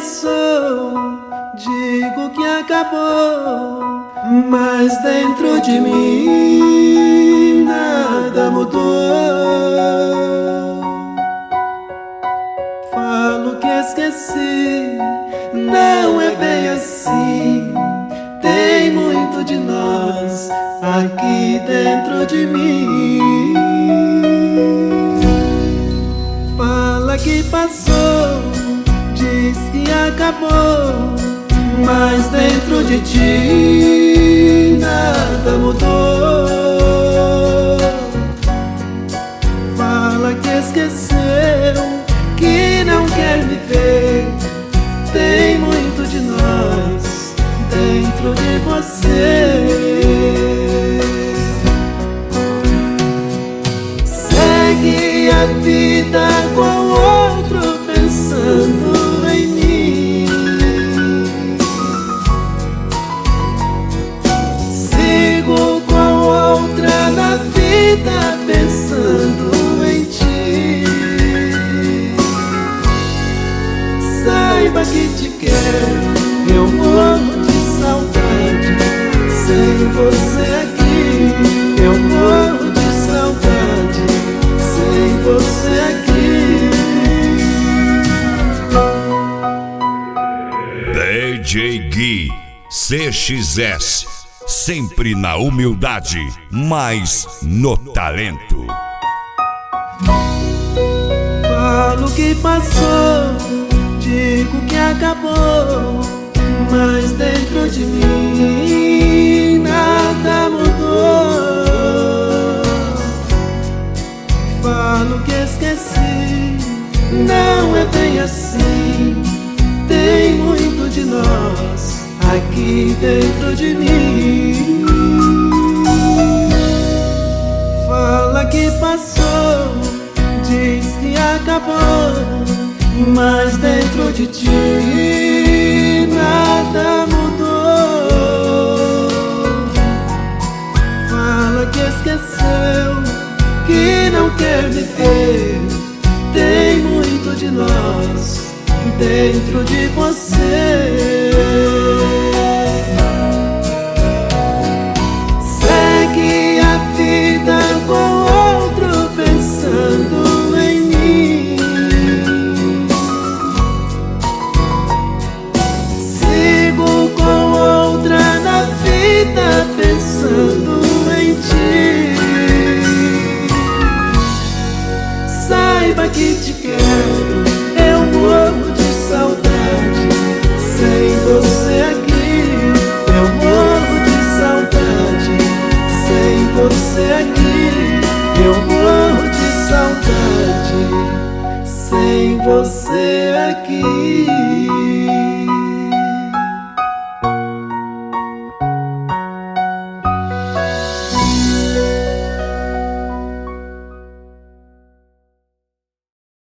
passou, digo que acabou, mas dentro de mim nada mudou. Falo que esqueci, não é bem assim. Tem muito de nós aqui dentro de mim. Fala que passou, diz que acabou, mas dentro de ti nada mudou. Fala que esqueceu, que não quer me ver. Tem muito de nós dentro de você. Segue a vida com outro pensando em mim. Sigo com outra na vida pensando em ti. Saiba que te quero, eu morro de saudade. Sem você aqui, eu morro de saudade. Sem você aqui. DJ Gui CXS, sempre na humildade, mas no talento. Falo que passou, digo que acabou, mas dentro de mim nada mudou. Falo que esqueci, não é bem assim. Tem muito de nós aqui dentro de mim. Fala que passou, diz que acabou, mas dentro de ti nada mudou. Fala que esqueceu, que não quer me ver. Tem muito de nós dentro de você. Segue a vida com outro pensando em mim. Sigo com outra na vida pensando em ti. Saiba que te quero, eu morro de saudade. Sem você aqui, eu morro de saudade. Sem você aqui, eu morro de saudade. Sem você aqui.